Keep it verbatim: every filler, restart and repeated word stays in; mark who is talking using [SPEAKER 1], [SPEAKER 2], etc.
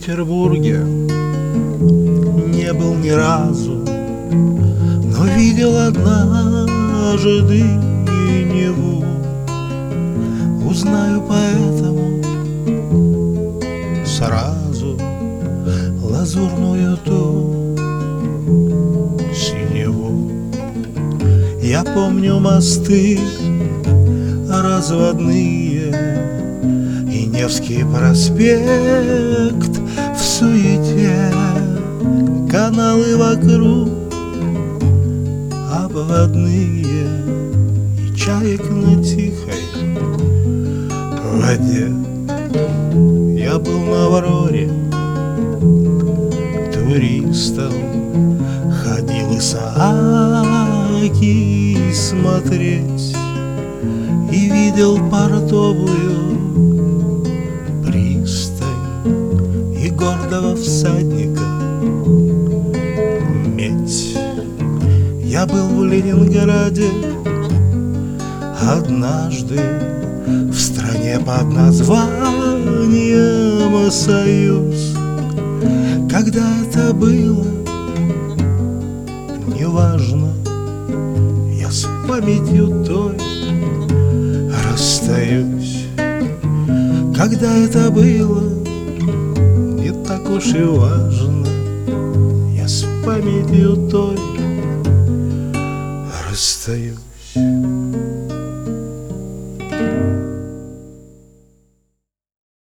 [SPEAKER 1] Петербурге не был ни разу, но видел однажды Неву. Узнаю поэтому сразу лазурную ту синеву. Я помню мосты разводные и Невский проспект в суете, каналы вокруг обводные и чаек на тихой воде. Я был на Авроре туристом, ходил Исааки смотреть и видел портовую пристань и гордого всадника медь. Я был в Ленинграде однажды, в стране под названием Союз. Когда это было, неважно, я с памятью той расстаюсь. Когда это было, не так уж и важно, я с памятью той расстаюсь.